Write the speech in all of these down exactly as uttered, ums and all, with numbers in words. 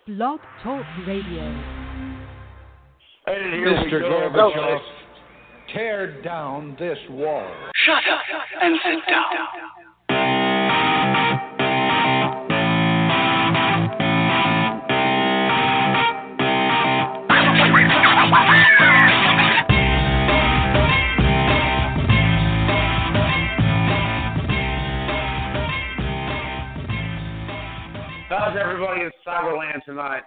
Blog Talk Radio. And here Mister Gorbachev, tear down this wall. Shut up and sit down. How's everybody in Cyberland tonight?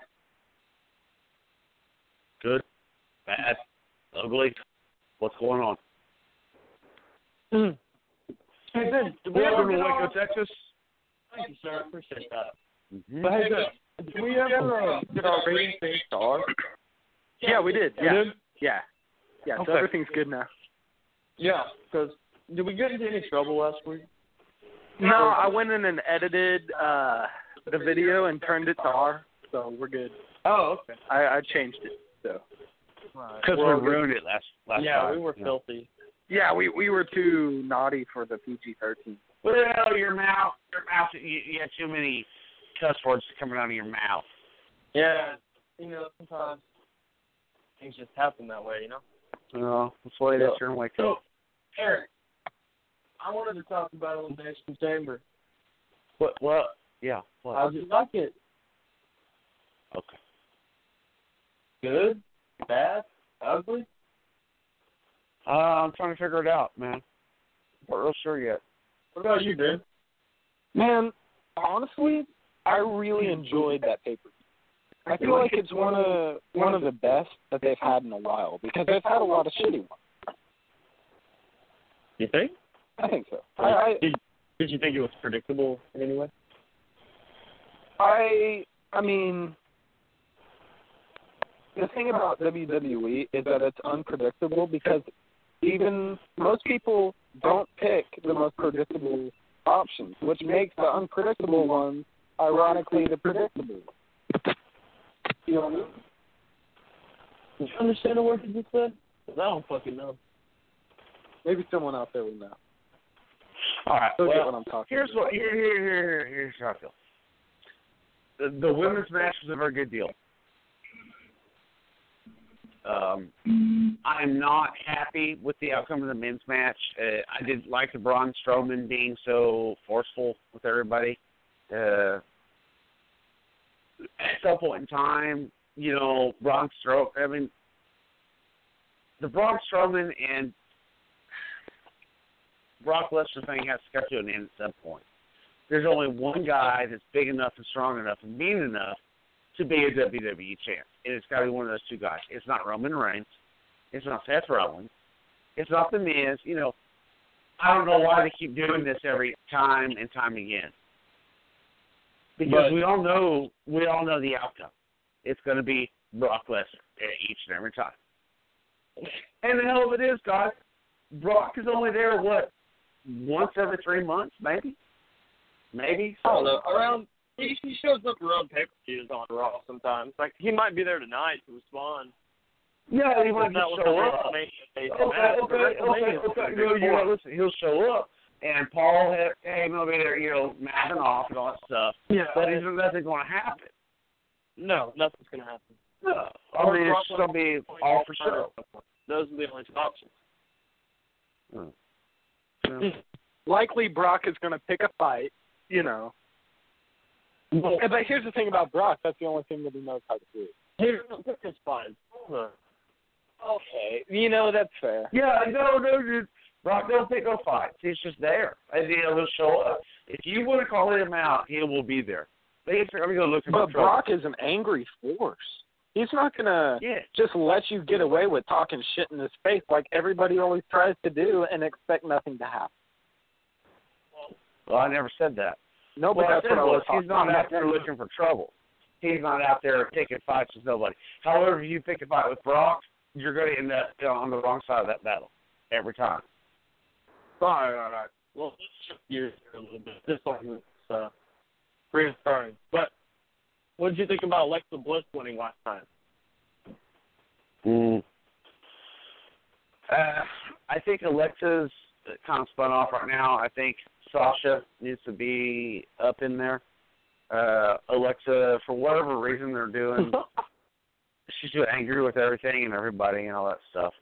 Good? Bad? Ugly? What's going on? Mm. Hey, Ben, did we Welcome ever to get Waco, our... Texas. Thank you, sir. I appreciate that. Mm-hmm. But hey, Ben, did we ever uh, get our rating thing star? Yeah, we did. Yeah. We did? Yeah. Yeah, so Okay. everything's good now. Yeah, because did we get into any trouble last week? No, I went in and edited uh, the video and turned it to R, so we're good. Oh, okay. I, I changed it, so. Because we We're all good. ruined it last, last yeah, time. we were Yeah. filthy. Yeah, we, we were too naughty for the P G thirteen. Well, your mouth, your mouth, you, you had too many cuss words coming out of your mouth. Yeah, you know, sometimes things just happen that way, you know? No, that's why that's your Waco. So, Eric, I wanted to talk about Elimination Chamber. What? What? Yeah. What? How'd you like it? Okay. Good? Bad? Ugly? Uh, I'm trying to figure it out, man. Not real sure yet. What about you, Ben? Man, honestly, I really enjoyed that paper. I feel like it's one of one of the best that they've had in a while because they've had a lot of shitty ones. You think? I think so. I I Did, did you think it was predictable in any way? I, I mean, the thing about W W E is that it's unpredictable because even most people don't pick the most predictable options, which makes the unpredictable ones ironically the predictable. You know what I mean? Did you understand the word you just said? 'Cause I don't fucking know. Maybe someone out there will know. All right. They'll get Well, what I'm talking here's about. what here here here here here's how I feel. The, the women's match was a very good deal. Um, I'm not happy with the outcome of the men's match. Uh, I did like the Braun Strowman being so forceful with everybody. Uh, at some point in time, you know, Braun Strowman, I mean, the Braun Strowman and Brock Lesnar thing has to come to an end at some point. There's only one guy that's big enough and strong enough and mean enough to be a W W E champ, and it's got to be one of those two guys. It's not Roman Reigns. It's not Seth Rollins. It's not The Miz. You know, I don't know why they keep doing this every time and time again. Because But- we all know we all know the outcome. It's going to be Brock Lesnar each and every time. And the hell of it is, guys, Brock is only there, what, once every three months, maybe? Maybe? I don't know. Around he, he shows up around pay-per-views on Raw sometimes. Like he might be there tonight to respond. Yeah, he might That just was show the up. WrestleMania Okay, match, but okay, okay, WrestleMania was okay. pretty You know, good you for know, him. listen, he'll show up, and Paul had, hey, he'll be there, you know, mouthing off and all that stuff. Yeah, But there's nothing going to happen. no, nothing's gonna happen. No. I mean, it's going to be all for show. Those are the only two options. Hmm. Yeah. Likely Brock is going to pick a fight, you know. Well, Yeah, but here's the thing about Brock. That's the only thing that he knows how to do. here, pick his fine. Okay. You know, that's fair. Yeah, no, no, dude. Brock don't pick no fights. He's just there. And, you know, he'll show up. If you want to call him out, he will be there. But he's going to go looking for But trouble. Brock is an angry force. He's not going to Yeah. just let you get away with talking shit in his face like everybody always tries to do and expect nothing to happen. Well, I never said that. No, but What I that's said what I was was talking he's not about. out there looking for trouble. He's not out there picking fights with nobody. However, if you pick a fight with Brock, you're going to end up you know, on the wrong side of that battle every time. All right, all right. Well, let's shift gears here a little bit. This argument's uh, reassuring. But what did you think about Alexa Bliss winning last time? Mm. Uh, I think Alexa's kind of spun off right now. I think Sasha needs to be up in there. Uh, Alexa, for whatever reason they're doing, she's too angry with everything and everybody and all that stuff.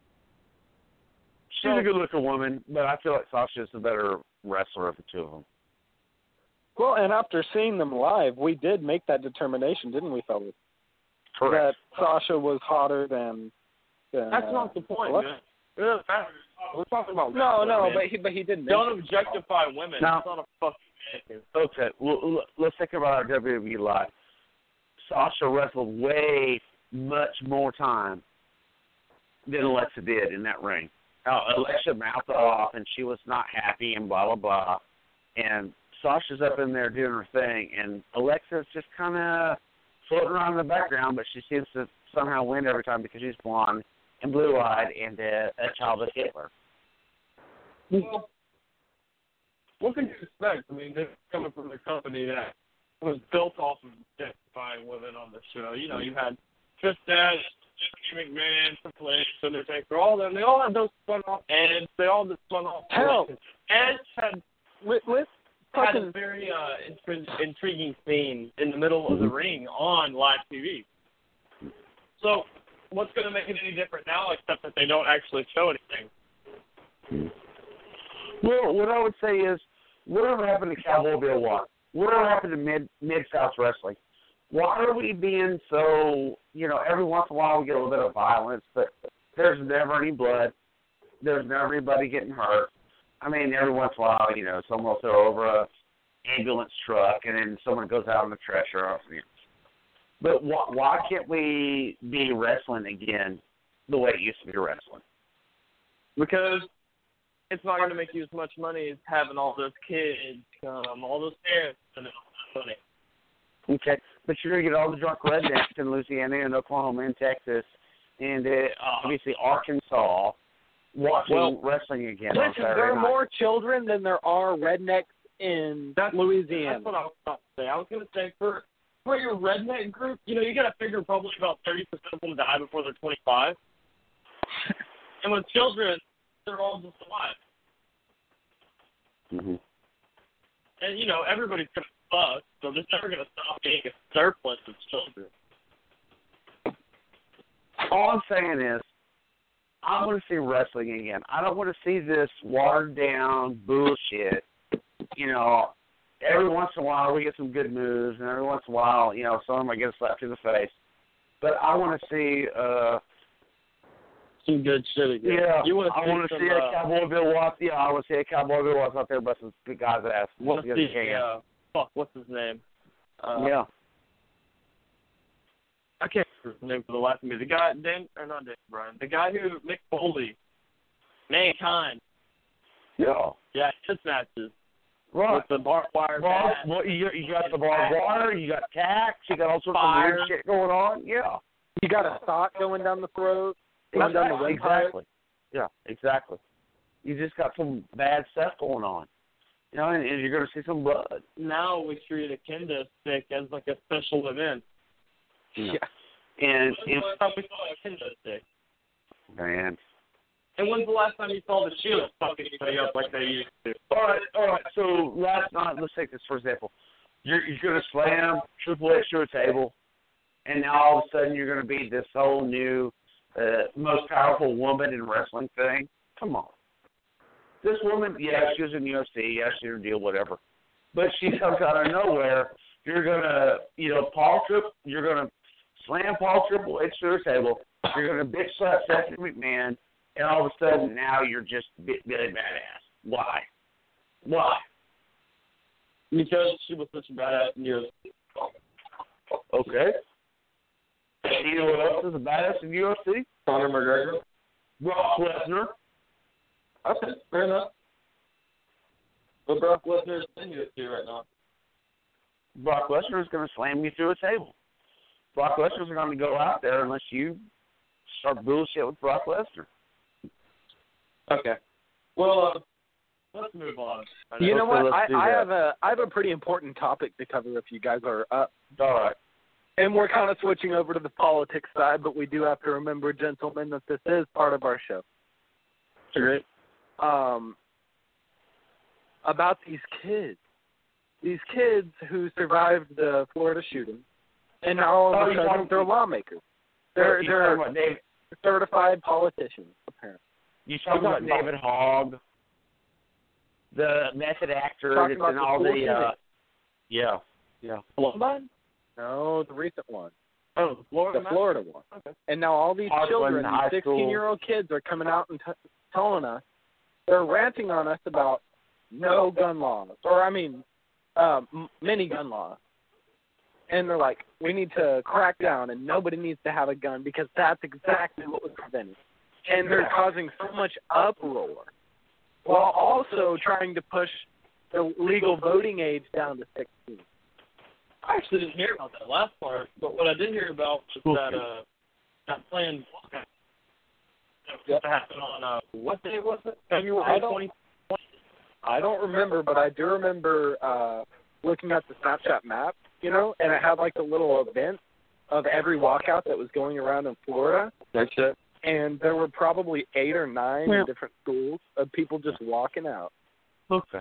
She's a good-looking woman, but I feel like Sasha's the better wrestler of the two of them. Well, and after seeing them live, we did make that determination, didn't we, fellas? Correct. That Sasha was hotter than. than That's uh, not the point, Alexa. man. It doesn't matter. We're talking about No, wrestling, no, man. but he but he didn't. Don't mention objectify women. Now- It's not a fucking thing. Okay, well, l- let's think about our W W E live. Sasha wrestled way much more time than Alexa did in that ring. Uh, Alexa mouthed off, and she was not happy, and blah, blah, blah. And Sasha's up in there doing her thing, and Alexa's just kind of floating around in the background, but she seems to somehow win every time because she's blonde and blue-eyed and uh, a child of Hitler. Well, what can you expect? I mean, they're coming from a company that was built off of objectifying women on the show. You know, you had Trish Stratus, Jimmy McMahon, Triple H, Undertaker, all of them. They all had those spun off Edge. They all just spun off. Hell. Edge had Let, let's had a fucking very uh, intri- intriguing scene in the middle of the ring on live T V. So, what's going to make it any different now, except that they don't actually show anything? Well, what I would say is, whatever happened to Cowboy Bill Watt? Whatever happened to Mid Mid South Wrestling? Why are we being so, you know, every once in a while we get a little bit of violence, but there's never any blood. There's never anybody getting hurt. I mean, every once in a while, you know, someone will throw over a ambulance truck, and then someone goes out on the treasure. But why, why can't we be wrestling again the way it used to be wrestling? Because it's not going to make you as much money as having all those kids come, all those parents, and it's funny. Okay, but you're going to get all the drunk rednecks in Louisiana and Oklahoma and Texas and uh, obviously Arkansas watching Well, wrestling again on Listen, Saturday there are night. more children than there are rednecks in That's, Louisiana. That's what I was about to say. I was going to say, for for your redneck group, you know, you got to figure probably about thirty percent of them die before they're twenty-five. And with children, they're all just alive. Mm-hmm. And, you know, everybody's going to fuck, so there's never going to stop being a surplus of children. All I'm saying is, I want to see wrestling again. I don't want to see this watered down bullshit. You know, every once in a while we get some good moves, and every once in a while, you know, someone might get a slap to the face. But I want to see, uh, Some good shit again. yeah, You want to I see want to some, see a uh, Cowboy Bill Watts. Yeah, I want to see a Cowboy Bill Watts out there busting the guy's ass. want to Yes, see, you can. uh, fuck, what's his name? Uh, yeah. I can't remember his name for the life of me. The guy, Dan, or not Dan Bryan, the guy who, Mick Foley, Mankind. Yeah. Yeah, his matches. Right. With the barbed wire Well, bat. well, you, you got the barbed wire, you got tacks, you got all sorts Fire. of weird shit going on. Yeah. You got a sock going down the throat, going down the windpipe. Exactly. Yeah, exactly. You just got some bad stuff going on. You know, and, and you're going to see some blood. Now we treat a kendo stick as like a special event. You know. And When's the if, last time we saw a kendo stick? man. And when's the last time you saw the Shield fucking anybody up like they used to? All right, all right. So last night, let's take this for example. You're, you're going to slam Triple H to a table, and now all of a sudden you're going to be this whole new uh, most powerful woman in wrestling thing. Come on. This woman, yeah, she was in U F C, yeah, she did a deal, whatever. But she comes out of nowhere. You're going to, you know, Paul Triple, you're going to slam Paul Triple H to a table. You're going to bitch slap Stephanie McMahon. And all of a sudden, now you're just really badass. Why? Why? Because she was such a badass in U F C. Okay. You know what else is a badass in U F C? Conor McGregor. Brock Lesnar. Okay, fair enough. But Brock Lesnar is in U F C right now. Brock Lesnar is going to slam you through a table. Brock Lesnar is going to go out there unless you start bullshit with Brock Lesnar. Okay. Well, uh, let's move on. I You know Okay, what? let's I, do I that. have a I have a pretty important topic to cover if you guys are up. All right. And we're kind of switching over to the politics side, but we do have to remember, gentlemen, that this is part of our show. Great. Um, about these kids these kids who survived the Florida shooting, and now all Oh, of a you're sudden talking- they're lawmakers. They're You they're talking about David? certified politicians, apparently. You talking about David Hogg, the method actor Talking that's about in the all school the? Uh, yeah, yeah. Columbine? No, the recent one, Oh, the Florida. the Florida one. Okay. And now all these Parkland children, High these School. sixteen-year-old kids, are coming out and t- telling us, they're ranting on us about no gun laws, or I mean, um, m- many gun laws. And they're like, we need to crack down, and nobody needs to have a gun because that's exactly what was prevented. And they're causing so much uproar, while also trying to push the legal voting age down to sixteen. I actually didn't hear about that last part, but what I did hear about was Cool. that uh, that planned walkout that was Yep. to happen on uh, what day was it? I February don't- twenty. I don't remember, but I do remember uh, looking at the Snapchat map, you know, and it had like a little event of every walkout that was going around in Florida. That's it. And there were probably eight or nine Yeah. in different schools of people just walking out. Okay.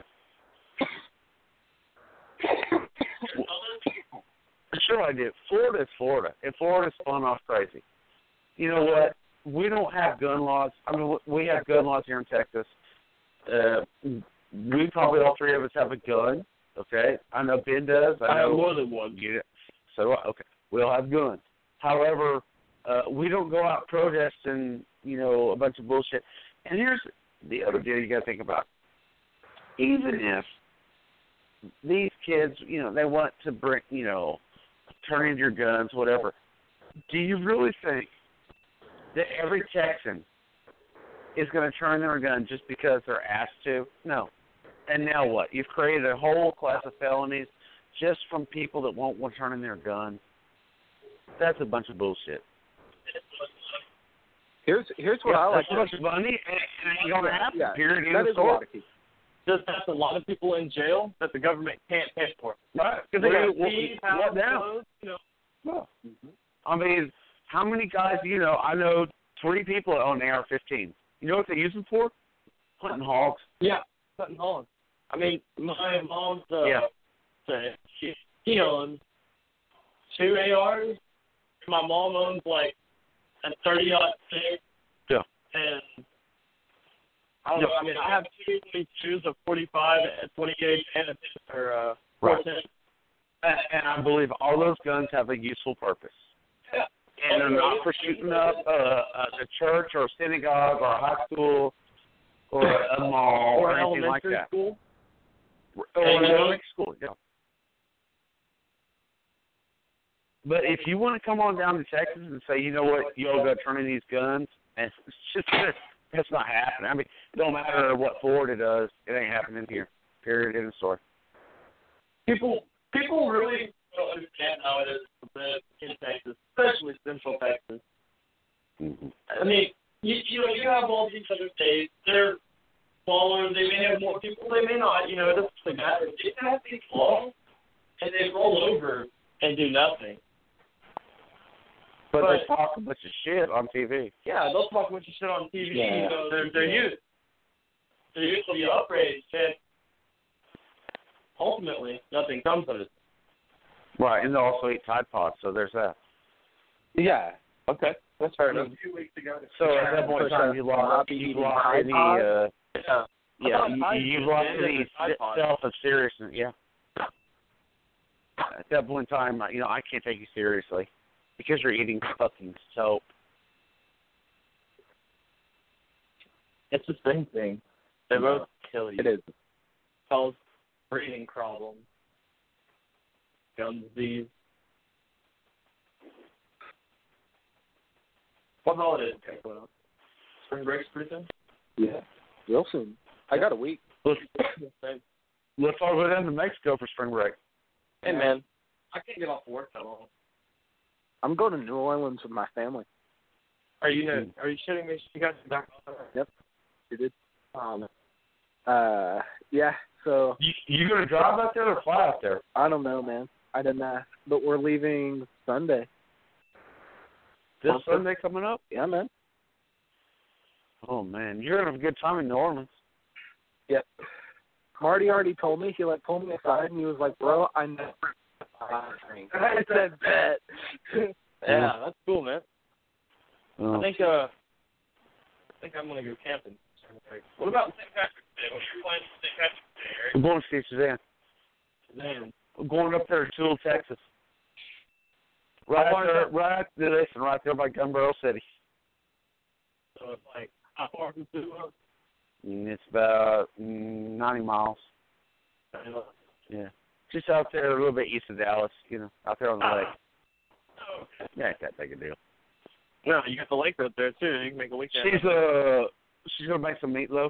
Sure I do. Florida's Florida, and Florida's spun off crazy. You know what? We don't have gun laws. I mean, we have gun laws here in Texas. Uh, we probably all three of us have a gun. Okay, I know Ben does. I I have know more than one. Yeah. So do I. Okay, we all have guns. However, uh, we don't go out protesting, you know, a bunch of bullshit. And here's the other deal you got to think about. Even if these kids, you know, they want to bring, you know, turn in your guns, whatever, do you really think that every Texan is going to turn in their gun just because they're asked to? No. And now what? You've created a whole class of felonies just from people that won't want to turn in their gun. That's a bunch of bullshit. Here's here's what Yeah, I like. that's a bunch of money, and it ain't going to happen. Yeah, Period. that End is of a lot story. of people. Just that's a lot of people in jail that the government can't pay for. Right? Because They they got got what, fees, what house, now? clothes, you know. Well, I mean, how many guys do you know? I know three people that own A R fifteen. You know what they use them for? Hunting hogs. Yeah, cutting hogs. I mean, my mom's uh, Yeah. she she owns two A Rs. My mom owns like a thirty aught six. Yeah. And I don't know. I mean, I have two twenty-twos, a forty-five, a twenty gauge, and a or uh, Right. four ten. And, and I believe all those guns have a useful purpose. Yeah. And they're not for shooting up uh, a church or a synagogue or a high school or a mall Or or anything like elementary that. school. Or And, you know- elementary school, yeah. But if you want to come on down to Texas and say, you know what, y'all got to turn in these guns, and it's just that's not happening. I mean, it don't matter what Florida does, it ain't happening here. Period. End of story. People people really don't understand how it is to live in Texas, especially Central Texas. Mm-hmm. I mean, you you know, you have all these other states. They're smaller. They may have more people. They may not. You know, it doesn't really matter. They have these laws, and they roll over and do nothing. But, But- they talk a bunch of shit on T V. Yeah, they'll talk a bunch of shit on T V. Yeah. You know, they're they're used. They're used to the outrage, and ultimately, nothing comes of it. Right, and they also eat Tide Pods, so there's that. Yeah. Okay, that's fair enough. So at that point in time, you lost, you lost any, uh, Yeah. yeah, thought you, Tide you've was lost banned any as a Tide Pod. self of seriousness, yeah. At that point in time, you know, I can't take you seriously because you're eating fucking soap. It's the same thing. They both kill you. It is. Cause breathing problems, gum disease. What holiday is it going on? Spring break's pretty soon? Yeah. Real soon. I got a week. Let's, Same. let's all go down to Mexico for spring break. Hey, man. I can't get off work that long. I'm going to New Orleans with my family. Are you Are you shitting me? You guys are back on that? Yep. You did. Um, uh, yeah. So You, you going to drive out there or fly out there? I don't know, man. I didn't ask, but we're leaving Sunday. This Okay. Sunday coming up? Yeah, man. Oh, man, you're going to have a good time in New Orleans. Yep. Marty already told me. He like pulled me aside and he was like, "Bro, I never drink." I said, "Bet." Yeah, that's cool, man. Oh. I think uh, I think I'm gonna go camping. What about Saint Patrick's Day? What are your plans for Saint Patrick's Day, Eric? I'm going to see Suzanne. Man, I'm going up there to Toole, Texas. Right far is there, that? right listen, right there by Gun Barrel City. so it's like how far from Toledo? And it's about mm, ninety miles. Yeah. Just out there a little bit east of Dallas, you know, out there on the lake. Oh, okay. Yeah, ain't that big a deal. No, you got the lake right there too. You can make a weekend. She's uh she's gonna make some meatloaf.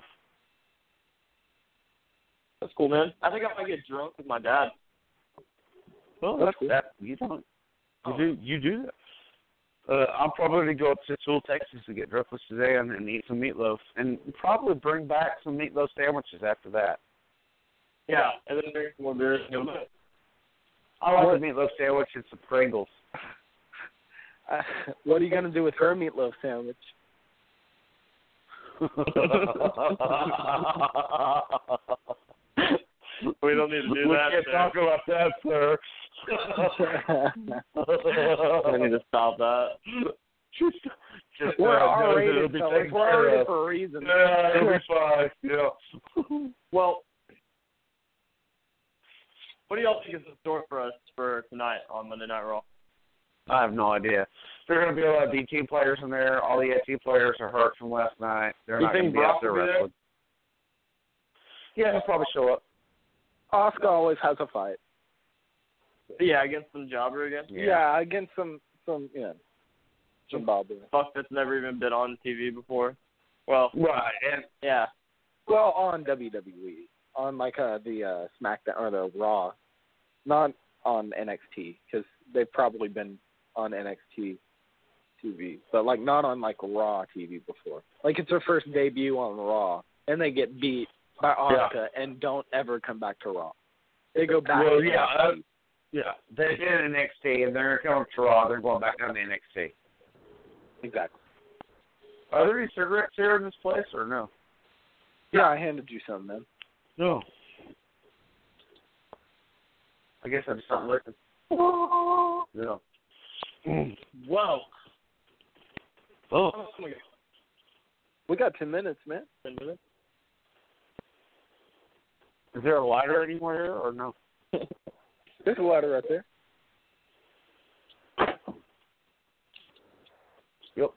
That's cool, man. I think I might get drunk with my dad. Well, That's that's cool. that you don't you Oh. do you do that. Uh, I'm probably gonna go up to Toole, Texas to get drunk with Suzanne and eat some meatloaf and probably bring back some meatloaf sandwiches after that. Yeah, and then drink some more beers and go to bed. I like What? the meatloaf sandwich and some Pringles. Uh, what are you gonna do with her meatloaf sandwich? We don't need to do we that. can't sir. talk about that, sir. I need to stop that. just, just, We're uh, know that it'll R-rated, be fellas. taken We're care R-rated of. for a reason. Yeah, it'll be fine. Yeah. Well, what do y'all think is in store for us for tonight on Monday Night Raw? I have no idea. There are going to be a lot of B team players in there. All the A team players are hurt from last night. They're You not going think to be out Brock there will be there? wrestling. Yeah, he'll probably show up. Oscar always has a fight. Yeah, against some jobber again. Yeah. Yeah, against some some yeah. Zimbabwe. Fuck, that's never even been on T V before. Well, Right, and yeah. Well, on W W E, on like uh, the uh, SmackDown or the Raw, not on N X T because they've probably been on N X T T V, but like not on like Raw T V before. Like it's their first debut on Raw, and they get beat by Asuka and don't ever come back to Raw. They go back. Well, to yeah, N X T. uh, yeah. They've been in N X T, and they're coming to Raw. They're going back down to N X T. Exactly. Are there any cigarettes here in this place, or no? Yeah, I handed you some, man. No. I guess I just not looking. Yeah. Mm. Whoa. Oh. Oh my God. We got ten minutes, man. Ten minutes? Is there a lighter anywhere here, or no? There's a ladder right there. Yep.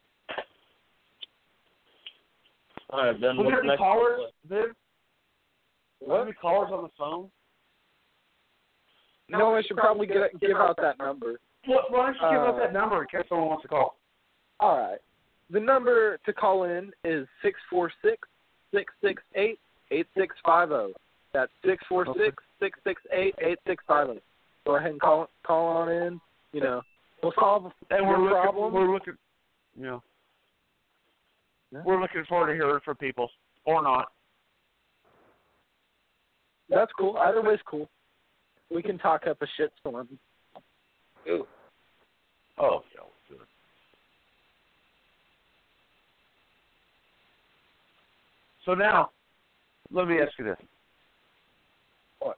All right, Ben. Was What's there any next? callers, Viv? Was there What? any callers on the phone? No, I should probably get, give out that number. What, why don't you give Uh, us that number in case someone wants to call? All right. The number to call in is six four six, six six eight, eight six five zero. That's six four six, six six eight, eight six five zero. Go ahead and call call on in. You know, we'll solve And your we're looking, problem. we're looking, you know, Yeah. we're looking forward to hearing from people, or not. That's cool. Either way's cool. We can talk up a shitstorm. Ooh. Oh, yeah, let's do it. So now, let me ask you this. What?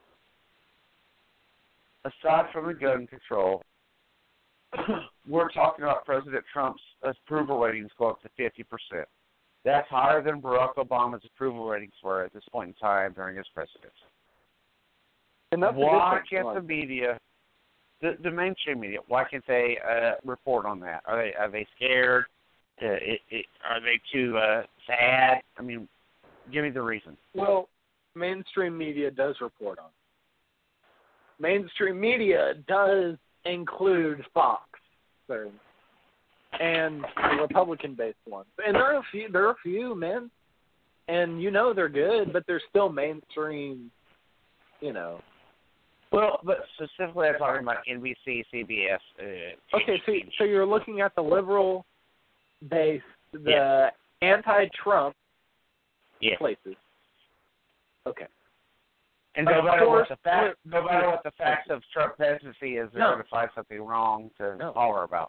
Aside from the gun control, we're talking about President Trump's approval ratings go up to fifty percent. That's higher than Barack Obama's approval ratings were at this point in time during his presidency. And that's Why a good can't the media, the, the mainstream media, why can't they uh, report on that? Are they are they scared? Uh, it, it, are they too uh, sad? I mean, give me the reason. Well, mainstream media does report on it. Mainstream media does include Fox, sir, and the Republican-based ones. And there are a few, there are a few, man. And you know they're good, but they're still mainstream, you know. Well, but specifically I'm talking about N B C, C B S. Uh, Okay, so so you're looking at the liberal-based, the Yeah. anti-Trump yeah. places. Okay. And no Of matter course, what the fact, no matter what the facts of Trump's presidency is, they're No. going to find something wrong to No. holler about.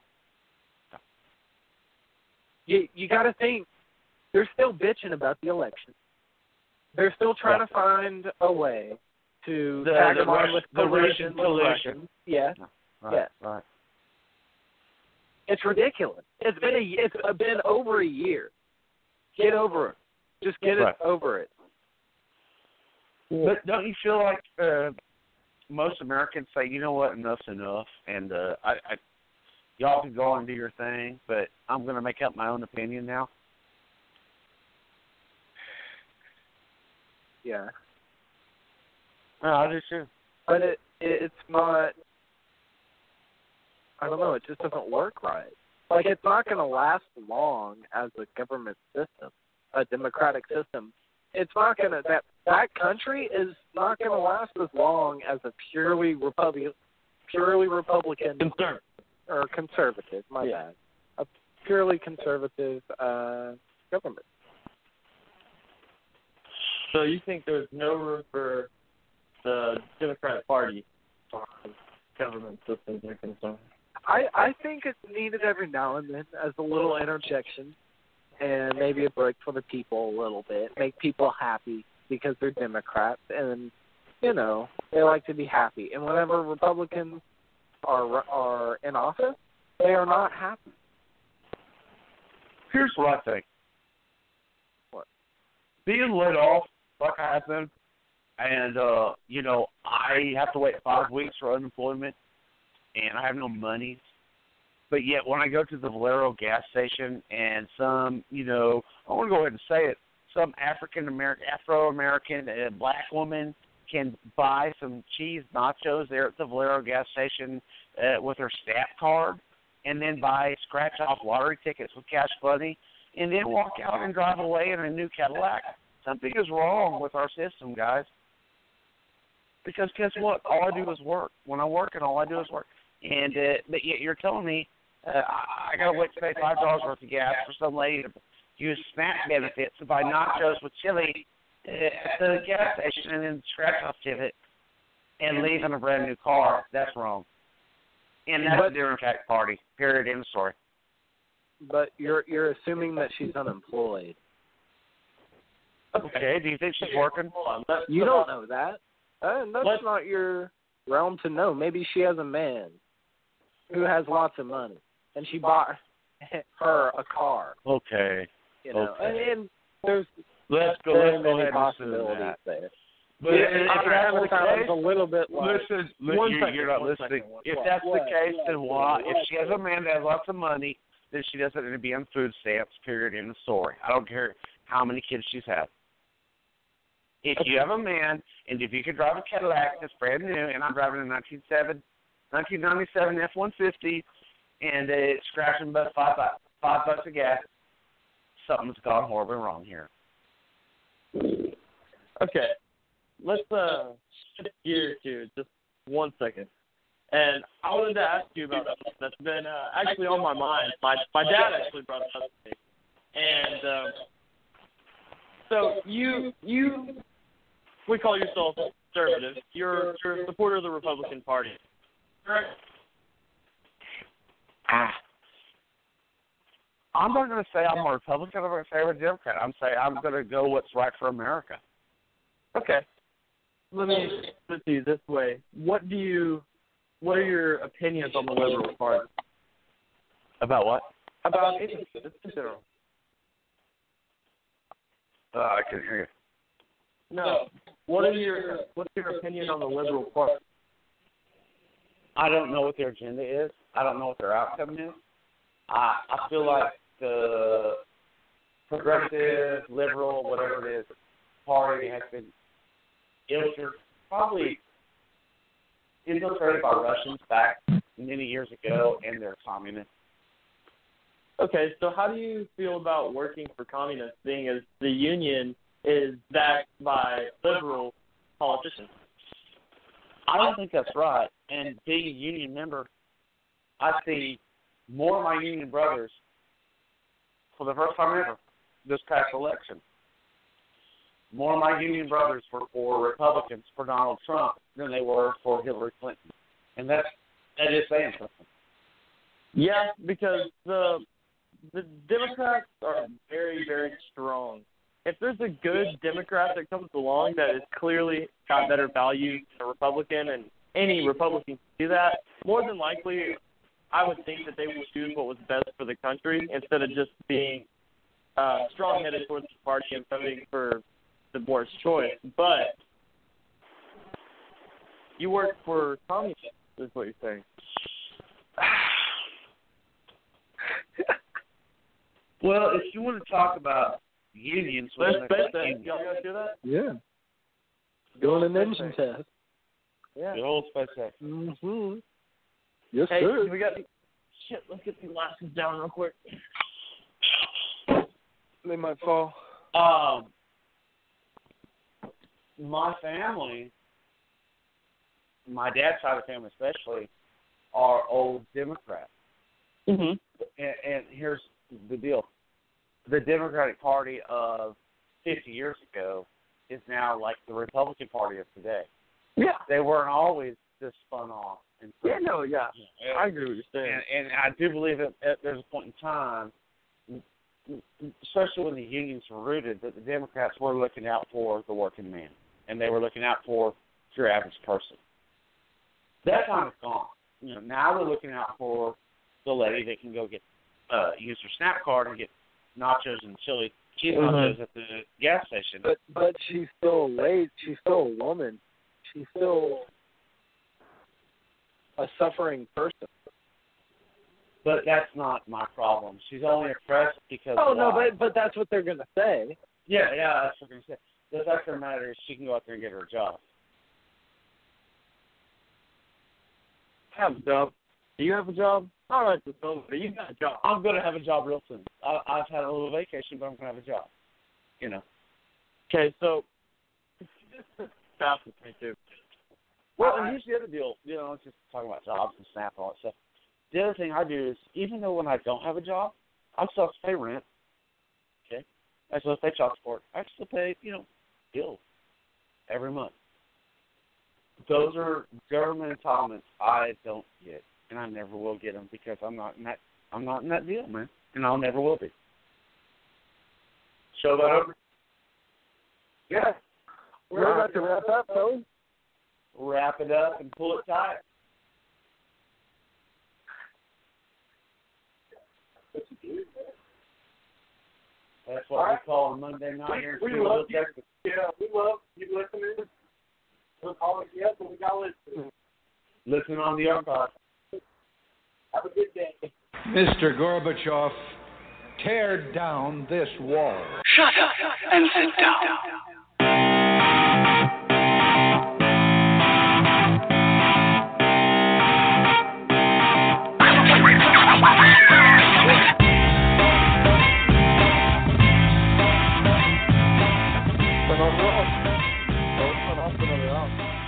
You you got to think they're still bitching about the election. they're still trying to find a way to The- tag the them on Russian- with the collusion. Russian with collusion. Russians. Yeah, Right, Yeah. right. it's ridiculous. It's been a it's been over a year. Get over it. Just get Right. it over it. But don't you feel like uh, most Americans say, you know what, enough's enough, and uh, I, I, y'all can go and do your thing, but I'm going to make up my own opinion now? Yeah, No, I do too. but it, it it's not. I don't know. It just doesn't work right. Like it's not going to last long as a government system, a democratic system. It's not going to that that country is not going to last as long as a purely Republican, purely Republican Concern. or conservative. My Yeah. bad. A purely conservative uh, government. So you think there's no room for the Democratic Party on government systems are concerned? I, I think it's needed every now and then as a little interjection and maybe a break for the people a little bit. Make people happy because they're Democrats and, you know, they like to be happy. And whenever Republicans are are in office, they are not happy. Here's what I think. What? Being laid off, like I have been, and, uh, you know, I have to wait five weeks for unemployment, and I have no money. But yet when I go to the Valero gas station and some, you know, I want to go ahead and say it, some African-American, Afro-American uh, black woman can buy some cheese nachos there at the Valero gas station uh, with her SNAP card and then buy scratch-off lottery tickets with cash money and then walk out and drive away in a new Cadillac. Something is wrong with our system, guys. Because guess what? All I do is work. When I work, and all I do is work. And uh, but yet you're telling me uh, I, I got to wait to pay five dollars worth of gas for some lady to use SNAP benefits to buy nachos with chili uh, at the gas station and then scratch off ticket and leave in a brand new car. That's wrong. And that's But- the Democratic Party. Period. End of story. But you're you're assuming that she's unemployed. Okay. Do you think she's working? Hold on. Let, You don't know that. Uh, that's Let's- not your realm to know. Maybe she has a man who has lots of money, and she bought her a car. Okay. You know, Okay. and, and there's Let's go. very Let's go many ahead and assume possibilities that. there. But Yeah, if I that's mean, the sounds case, a little bit like listen, One you, second, you're not one listening. second. If What? that's What? the case, What? then why? If she has a man that has lots of money, then she doesn't need to be on food stamps, period, in the story. I don't care how many kids she's had. If you have a man, and if you can drive a Cadillac that's brand new, and I'm driving a nineteen ninety-seven F one fifty, and it's scratching about five, five bucks a gas, something's gone horribly wrong here. Okay. Let's uh shift gears here just one second. And I wanted to ask you about something that's been uh, actually on my mind. My my dad actually brought it up to me. And um, so you you we call yourself conservative. You're you're a supporter of the Republican Party. Correct? Ah. I'm not going to say I'm a Republican. I'm going to say I'm a Democrat. I'm saying I'm going to go what's right for America. Okay. Let me put it to you this way. What do you what are your opinions on the Liberal Party? About what? About anything in general. Uh, I can hear you. No. What are your what's your opinion on the Liberal Party? I don't know what their agenda is. I don't know what their outcome is. I I feel like the progressive, liberal, whatever it is, party has been infiltrated, probably infiltrated by Russians back many years ago, and they're communists. Okay, so how do you feel about working for communists, being as the union is backed by liberal politicians? I don't think that's right. And being a union member, I see more of my union brothers for the first time ever this past election. More of my union brothers were for Republicans, for Donald Trump, than they were for Hillary Clinton. And that's, that is saying something. Yeah, because the the Democrats are very, very strong if there's a good Democrat that comes along that has clearly got better values than a Republican, and any Republican can do that, more than likely, I would think that they will choose what was best for the country instead of just being uh, strong-headed towards the party and voting for the worst choice. But you work for communists, is what you're saying. Well, if you want to talk about unions, Let's well, bet that. unions. Y'all gonna do that? Yeah. Doing an engine test. Yeah. The whole space tech. Mm-hmm. Yes, Hey, sir. we got shit. Let's get the glasses down real quick. They might fall. Um, my family, my dad's side of the family especially, are old Democrats. Mm-hmm. And, and here's the deal. The Democratic Party of fifty years ago is now like the Republican Party of today. Yeah. They weren't always this spun off. And Yeah, no, yeah. and, I agree with what you're saying. and, and I do believe that at, there's a point in time, especially when the unions were rooted, that the Democrats were looking out for the working man, and they were looking out for your average person. That time is gone. You know, now they're looking out for the lady that can go get uh, use her SNAP card and get nachos and chili cheese Mhm. nachos at the gas station. But but she's still late. She's still a woman. She's still a suffering person. But that's not my problem. She's only oppressed because Oh of no, why. but but that's what they're gonna say. Yeah, yeah, that's what I'm going to say. The fact of the matter is she can go out there and get her a job. Have a job. Do you have a job? All right, it's over. You got a job. I'm going to have a job real soon. I, I've had a little vacation, but I'm going to have a job. You know. Okay, so passes me too. Well, and here's the other deal. You know, let's just talk about jobs and SNAP and all that stuff. The other thing I do is, even though when I don't have a job, I still have to pay rent. Okay? I still pay child support. I still pay, you know, bills every month. Those are government entitlements I don't get, and I never will get them because I'm not in that. I'm not in that deal, man, and I'll never will be. Show that over. Yeah. We're about to wrap up, Tony. Wrap it up and pull it tight. That's what we call a Monday night here in We Steelville, love you. Texas. Yeah, we love you listening. We'll call it yes, but we got to listen. Listen on the archive. Have a good day. Mister Gorbachev, tear down this wall. Shut up and sit down. Turn off the off. Don't turn off another off.